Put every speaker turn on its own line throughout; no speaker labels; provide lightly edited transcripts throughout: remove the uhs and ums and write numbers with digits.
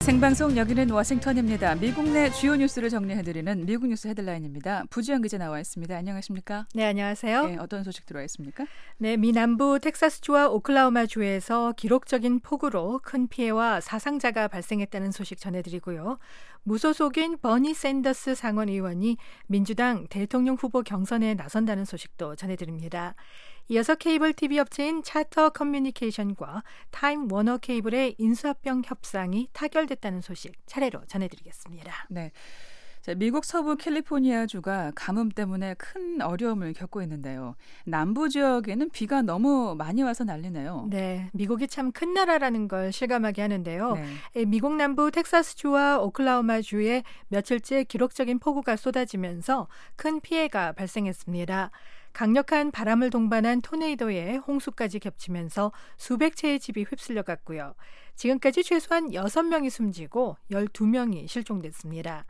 생방송 여기는 워싱턴입니다. 미국 내 주요 뉴스를 정리해드리는 미국 뉴스 헤드라인입니다. 부지영 기자 나와 있습니다. 안녕하십니까?
네, 안녕하세요.
네, 어떤 소식 들어와 있습니까?
네, 미 남부 텍사스주와 오클라호마주에서 기록적인 폭우로 큰 피해와 사상자가 발생했다는 소식 전해드리고요. 무소속인 버니 샌더스 상원 의원이 민주당 대통령 후보 경선에 나선다는 소식도 전해드립니다. 이어서 케이블 TV 업체인 차터 커뮤니케이션과 타임 워너 케이블의 인수합병 협상이 타결됐다는 소식 차례로 전해드리겠습니다.
네. 자, 미국 서부 캘리포니아주가 가뭄 때문에 큰 어려움을 겪고 있는데요. 남부 지역에는 비가 너무 많이 와서 난리네요.
네, 미국이 참 큰 나라라는 걸 실감하게 하는데요.
네.
미국 남부 텍사스주와 오클라호마주에 며칠째 기록적인 폭우가 쏟아지면서 큰 피해가 발생했습니다. 강력한 바람을 동반한 토네이도에 홍수까지 겹치면서 수백 채의 집이 휩쓸려갔고요. 지금까지 최소한 6명이 숨지고 12명이 실종됐습니다.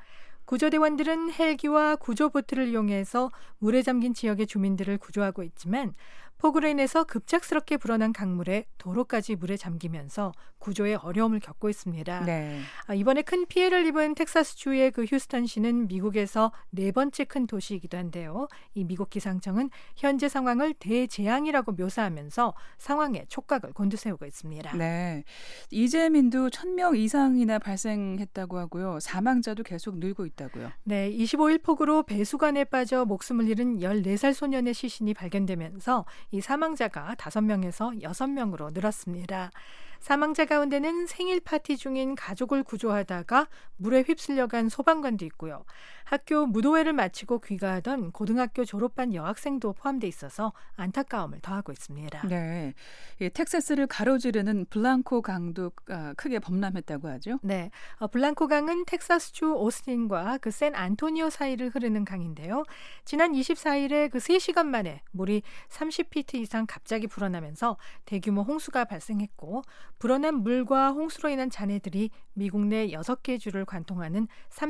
구조대원들은 헬기와 구조보트를 이용해서 물에 잠긴 지역의 주민들을 구조하고 있지만 폭우로 인해서 급작스럽게 불어난 강물에 도로까지 물에 잠기면서 구조에 어려움을 겪고 있습니다.
네.
이번에 큰 피해를 입은 텍사스주의 그 휴스턴시는 미국에서 4번째 큰 도시이기도 한데요. 이 미국 기상청은 현재 상황을 대재앙이라고 묘사하면서 상황에 촉각을 곤두세우고 있습니다.
네. 이재민도 1,000명 이상이나 발생했다고 하고요. 사망자도 계속 늘고 있다고요.
네, 25일 폭우로 배수관에 빠져 목숨을 잃은 14살 소년의 시신이 발견되면서 이 사망자가 5명에서 6명으로 늘었습니다. 사망자 가운데는 생일 파티 중인 가족을 구조하다가 물에 휩쓸려간 소방관도 있고요. 학교 무도회를 마치고 귀가하던 고등학교 졸업반 여학생도 포함돼 있어서 안타까움을 더하고 있습니다.
네, 텍사스를 가로지르는 블랑코 강도 크게 범람했다고 하죠?
네, 블랑코 강은 텍사스주 오스틴과 그 샌 안토니오 사이를 흐르는 강인데요. 지난 24일에 그 3시간 만에 물이 30피트 이상 갑자기 불어나면서 대규모 홍수가 발생했고 불어난 물과 홍수로 인한 잔해들이 미국 내 6개 주를 관통하는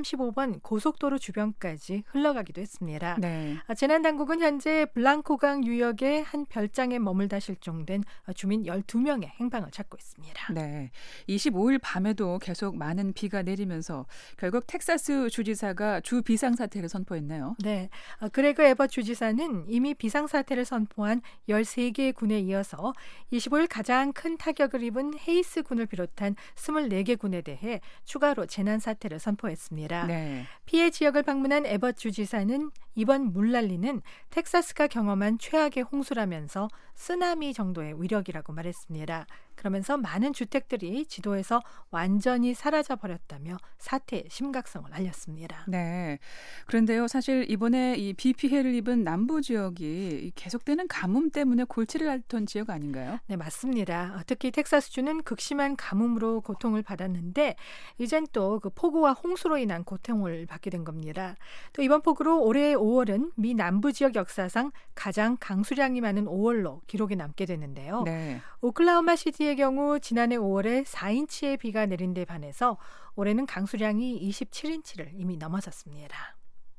35번 고속도로 주변까지 흘러가기도 했습니다.
네.
재난 당국은 현재 블랑코강 유역의 한 별장에 머물다 실종된 주민 12명의 행방을 찾고 있습니다.
네. 25일 밤에도 계속 많은 비가 내리면서 결국 텍사스 주지사가 주 비상사태를 선포했네요.
네. 그레그 에벗 주지사는 이미 비상사태를 선포한 13개의 군에 이어서 25일 가장 큰 타격을 입은 헤이스 군을 비롯한 24개 군에 대해 추가로 재난사태를 선포했습니다.
네.
피해 지역을 방문한 에벗 주지사는 이번 물난리는 텍사스가 경험한 최악의 홍수라면서 쓰나미 정도의 위력이라고 말했습니다. 그러면서 많은 주택들이 지도에서 완전히 사라져버렸다며 사태의 심각성을 알렸습니다.
네. 그런데요, 사실 이번에 이 비 피해를 입은 남부 지역이 계속되는 가뭄 때문에 골치를 앓던 지역 아닌가요?
네, 맞습니다. 특히 텍사스주는 극심한 가뭄으로 고통을 받았는데 이젠 또 그 폭우와 홍수로 인한 고통을 받게 된 겁니다. 또 이번 폭우로 올해 5월은 미 남부 지역 역사상 가장 강수량이 많은 5월로 기록이 남게 됐는데요.
네.
오클라호마 시티의 경우 지난해 5월에 4인치의 비가 내린 데 반해서 올해는 강수량이 27인치를 이미 넘어섰습니다.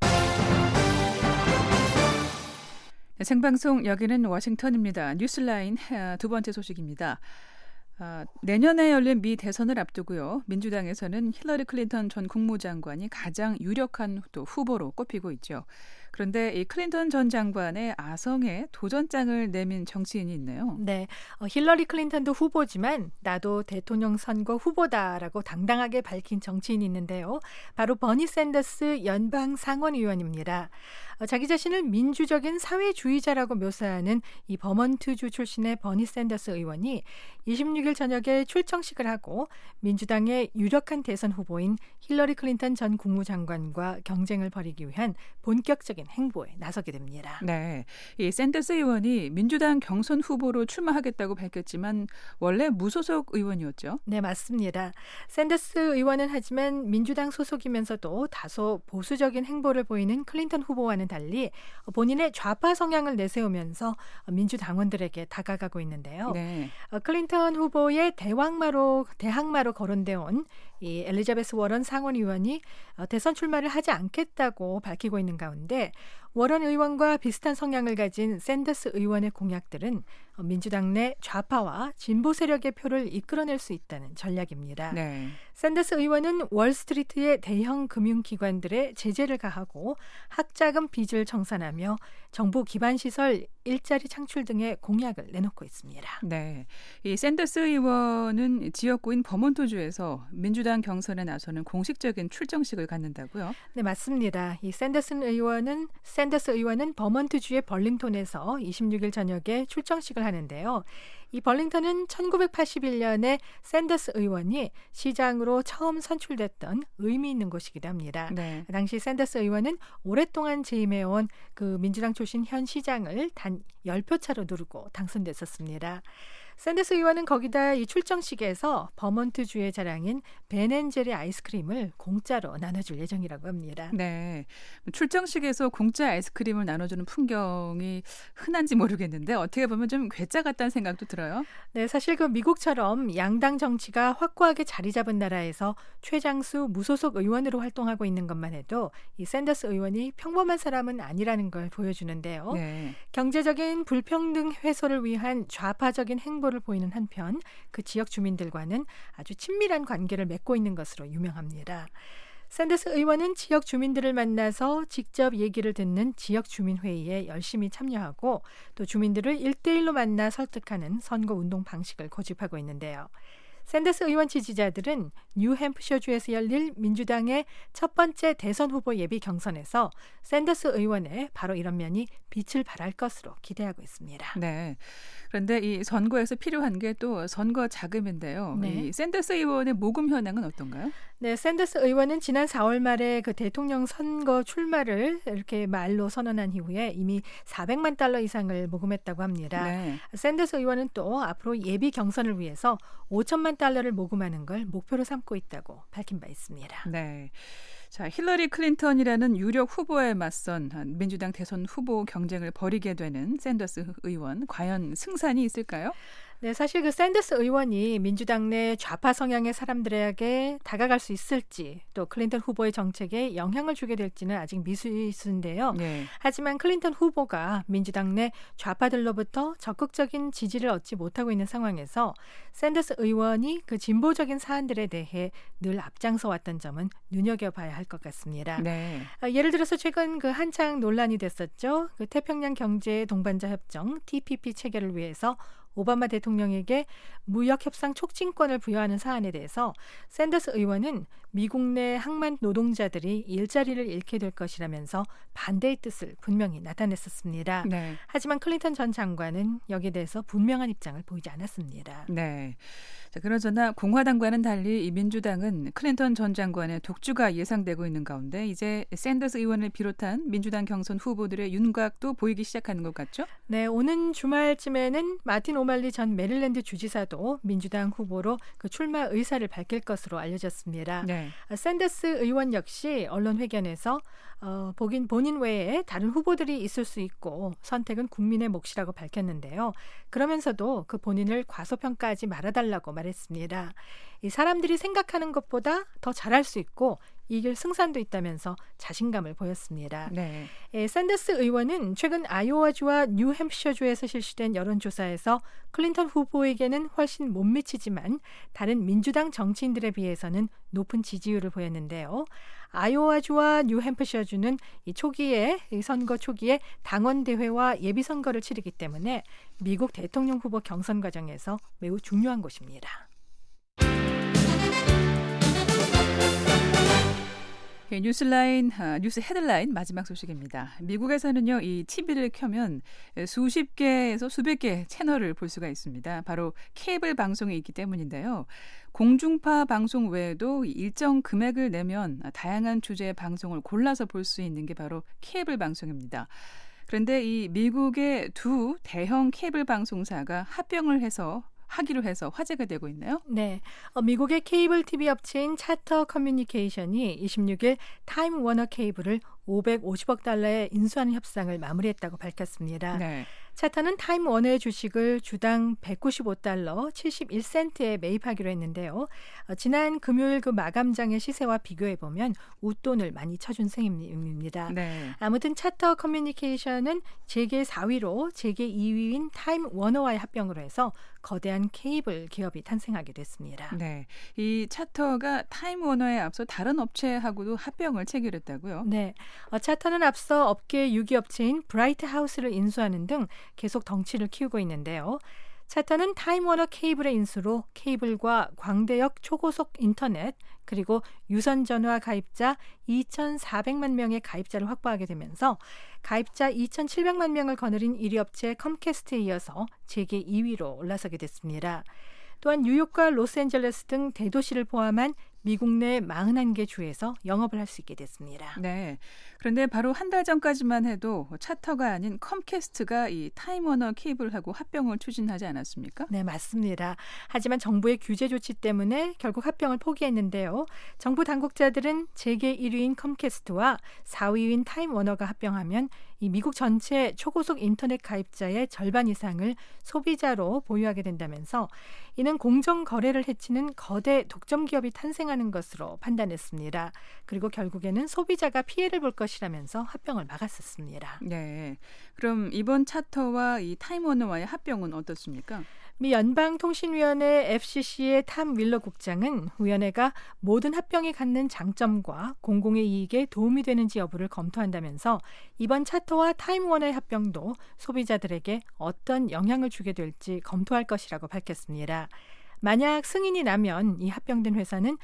네, 생방송 여기는 워싱턴입니다. 뉴스라인 두 번째 소식입니다. 내년에 열린 미 대선을 앞두고요. 민주당에서는 힐러리 클린턴 전 국무장관이 가장 유력한 또 후보로 꼽히고 있죠. 그런데 이 클린턴 전 장관의 아성에 도전장을 내민 정치인이 있네요.
네, 힐러리 클린턴도 후보지만 나도 대통령 선거 후보다라고 당당하게 밝힌 정치인이 있는데요. 바로 버니 샌더스 연방 상원 의원입니다. 자기 자신을 민주적인 사회주의자라고 묘사하는 이 버먼트주 출신의 버니 샌더스 의원이 26일 저녁에 출정식을 하고 민주당의 유력한 대선 후보인 힐러리 클린턴 전 국무장관과 경쟁을 벌이기 위한 본격적인 행보에 나서게 됩니다.
네, 이 샌더스 의원이 민주당 경선 후보로 출마하겠다고 밝혔지만 원래 무소속 의원이었죠?
네, 맞습니다. 샌더스 의원은 하지만 민주당 소속이면서도 다소 보수적인 행보를 보이는 클린턴 후보와는 달리 본인의 좌파 성향을 내세우면서 민주당원들에게 다가가고 있는데요.
네.
클린턴 후보의 대항마로 거론되어 온 이 엘리자베스 워런 상원 의원이 대선 출마를 하지 않겠다고 밝히고 있는 가운데 워런 의원과 비슷한 성향을 가진 샌더스 의원의 공약들은 민주당 내 좌파와 진보 세력의 표를 이끌어낼 수 있다는 전략입니다.
네.
샌더스 의원은 월스트리트의 대형 금융기관들에 제재를 가하고 학자금 빚을 청산하며 정부 기반시설 일자리 창출 등의 공약을 내놓고 있습니다.
네, 이 샌더스 의원은 지역구인 버몬트주에서 민주당 경선에 나서는 공식적인 출정식을 갖는다고요?
네, 맞습니다. 이 샌더스 의원은 버몬트주의 벌링턴에서 26일 저녁에 출정식을 하는데요. 이 벌링턴은 1981년에 샌더스 의원이 시장으로 처음 선출됐던 의미 있는 곳이기도 합니다.
네.
당시 샌더스 의원은 오랫동안 재임해온 그 민주당 출신 현 시장을 단 10표 차로 누르고 당선됐었습니다. 샌더스 의원은 거기다 이 출정식에서 버몬트주의 자랑인 벤앤제리 아이스크림을 공짜로 나눠줄 예정이라고 합니다.
네, 출정식에서 공짜 아이스크림을 나눠주는 풍경이 흔한지 모르겠는데 어떻게 보면 좀 괴짜 같다는 생각도 들어요.
네, 사실 그 미국처럼 양당 정치가 확고하게 자리 잡은 나라에서 최장수 무소속 의원으로 활동하고 있는 것만 해도 이 샌더스 의원이 평범한 사람은 아니라는 걸 보여주는데요.
네.
경제적인 불평등 해소를 위한 좌파적인 행보를 보이는 한편 그 지역 주민들과는 아주 친밀한 관계를 맺고 있는 것으로 유명합니다. 샌더스 의원은 지역 주민들을 만나서 직접 얘기를 듣는 지역 주민회의에 열심히 참여하고 또 주민들을 1대1로 만나 설득하는 선거운동 방식을 고집하고 있는데요. 샌더스 의원 지지자들은 뉴햄프셔주에서 열릴 민주당의 첫 번째 대선 후보 예비 경선에서 샌더스 의원의 바로 이런 면이 빛을 발할 것으로 기대하고 있습니다.
네. 그런데 이 선거에서 필요한 게 또 선거 자금인데요.
네.
이 샌더스 의원의 모금 현황은 어떤가요?
네, 샌더스 의원은 지난 4월 말에 그 대통령 선거 출마를 이렇게 말로 선언한 이후에 이미 400만 달러 이상을 모금했다고 합니다.
네.
샌더스 의원은 또 앞으로 예비 경선을 위해서 5천만 달러를 모금하는 걸 목표로 삼고 있다고 밝힌 바 있습니다.
네. 자, 힐러리 클린턴이라는 유력 후보에 맞선 민주당 대선 후보 경쟁을 벌이게 되는 샌더스 의원, 과연 승산이 있을까요?
네, 사실 그 샌더스 의원이 민주당 내 좌파 성향의 사람들에게 다가갈 수 있을지 또 클린턴 후보의 정책에 영향을 주게 될지는 아직 미지수인데요.
네.
하지만 클린턴 후보가 민주당 내 좌파들로부터 적극적인 지지를 얻지 못하고 있는 상황에서 샌더스 의원이 그 진보적인 사안들에 대해 늘 앞장서 왔던 점은 눈여겨봐야 할 것 같습니다.
네.
예를 들어서 최근 그 한창 논란이 됐었죠. 그 태평양 경제 동반자 협정 TPP 체결을 위해서 오바마 대통령에게 무역협상 촉진권을 부여하는 사안에 대해서 샌더스 의원은 미국 내 항만 노동자들이 일자리를 잃게 될 것이라면서 반대의 뜻을 분명히 나타냈었습니다.
네.
하지만 클린턴 전 장관은 여기에 대해서 분명한 입장을 보이지 않았습니다.
네. 자, 그러나 공화당과는 달리 이 민주당은 클린턴 전 장관의 독주가 예상되고 있는 가운데 이제 샌더스 의원을 비롯한 민주당 경선 후보들의 윤곽도 보이기 시작하는 것 같죠?
네, 오는 주말쯤에는 마틴 오말리 전 메릴랜드 주지사도 민주당 후보로 그 출마 의사를 밝힐 것으로 알려졌습니다.
네.
샌더스 의원 역시 언론 회견에서 본인 외에 다른 후보들이 있을 수 있고 선택은 국민의 몫이라고 밝혔는데요. 그러면서도 그 본인을 과소평가하지 말아달라고 말했습니다. 이 사람들이 생각하는 것보다 더 잘할 수 있고 이길 승산도 있다면서 자신감을 보였습니다.
네.
샌더스 의원은 최근 아이오와주와 뉴햄프셔주에서 실시된 여론조사에서 클린턴 후보에게는 훨씬 못 미치지만 다른 민주당 정치인들에 비해서는 높은 지지율을 보였는데요. 아이오와주와 뉴햄프셔주는 이 선거 초기에 당원대회와 예비선거를 치르기 때문에 미국 대통령 후보 경선 과정에서 매우 중요한 곳입니다.
뉴스 헤드라인 마지막 소식입니다. 미국에서는요, 이 TV를 켜면 수십 개에서 수백 개의 채널을 볼 수가 있습니다. 바로 케이블 방송이 있기 때문인데요. 공중파 방송 외에도 일정 금액을 내면 다양한 주제의 방송을 골라서 볼 수 있는 게 바로 케이블 방송입니다. 그런데 이 미국의 두 대형 케이블 방송사가 하기로 해서 화제가 되고 있나요?
네, 미국의 케이블 TV 업체인 차터 커뮤니케이션이 26일 타임 워너 케이블을 $550억 인수하는 협상을 마무리했다고 밝혔습니다.
네.
차터는 타임워너의 주식을 주당 $195 71센트에 매입하기로 했는데요. 지난 금요일 그 마감장의 시세와 비교해보면 웃돈을 많이 쳐준 셈입니다.
네.
아무튼 차터 커뮤니케이션은 재계 4위로 재계 2위인 타임워너와의 합병으로 해서 거대한 케이블 기업이 탄생하게 됐습니다.
네, 이 차터가 타임워너에 앞서 다른 업체하고도 합병을 체결했다고요?
네, 차터는 앞서 업계 유기업체인 브라이트하우스를 인수하는 등 계속 덩치를 키우고 있는데요. 차터는 타임워너 케이블의 인수로 케이블과 광대역 초고속 인터넷 그리고 유선전화 가입자 2,400만 명의 가입자를 확보하게 되면서 가입자 2,700만 명을 거느린 1위 업체 컴캐스트에 이어서 재계 2위로 올라서게 됐습니다. 또한 뉴욕과 로스앤젤레스 등 대도시를 포함한 미국 내 41개 주에서 영업을 할 수 있게 됐습니다.
네. 그런데 바로 한 달 전까지만 해도 차터가 아닌 컴캐스트가 이 타임워너 케이블하고 합병을 추진하지 않았습니까?
네, 맞습니다. 하지만 정부의 규제 조치 때문에 결국 합병을 포기했는데요. 정부 당국자들은 재계 1위인 컴캐스트와 4위인 타임워너가 합병하면 이 미국 전체 초고속 인터넷 가입자의 절반 이상을 소비자로 보유하게 된다면서 이는 공정 거래를 해치는 거대 독점 기업이 탄생하는 것으로 판단했습니다. 그리고 결국에는 소비자가 피해를 볼 것이라면서 합병을 막았었습니다.
네. 그럼 이번 차터와 이 타임워너와의 합병은 어떻습니까?
미 연방통신위원회 FCC의 탐 윌러 국장은 위원회가 모든 합병이 갖는 장점과 공공의 이익에 도움이 되는지 여부를 검토한다면서 이번 차터와 타임워너의 합병도 소비자들에게 어떤 영향을 주게 될지 검토할 것이라고 밝혔습니다. 만약 승인이 나면 이 합병된 회사는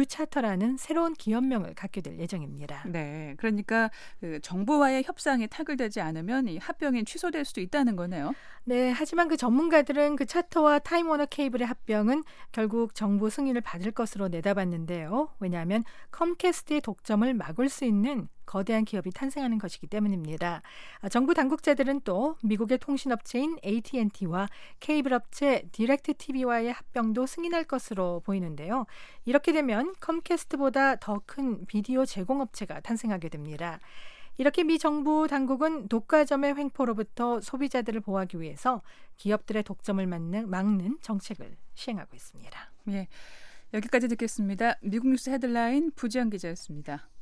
뉴차터라는 새로운 기업명을 갖게 될 예정입니다.
네, 그러니까 그 정부와의 협상이 타결되지 않으면 이 합병이 취소될 수도 있다는 거네요.
네, 하지만 그 전문가들은 그 차터와 타임워너 케이블의 합병은 결국 정부 승인을 받을 것으로 내다봤는데요. 왜냐하면 컴캐스트의 독점을 막을 수 있는 거대한 기업이 탄생하는 것이기 때문입니다. 정부 당국자들은 또 미국의 통신업체인 AT&T와 케이블 업체 디렉트TV와의 합병도 승인할 것으로 보이는데요. 이렇게 되면 컴캐스트보다 더 큰 비디오 제공업체가 탄생하게 됩니다. 이렇게 미 정부 당국은 독과점의 횡포로부터 소비자들을 보호하기 위해서 기업들의 독점을 막는 정책을 시행하고 있습니다.
예, 여기까지 듣겠습니다. 미국 뉴스 헤드라인 부지영 기자였습니다.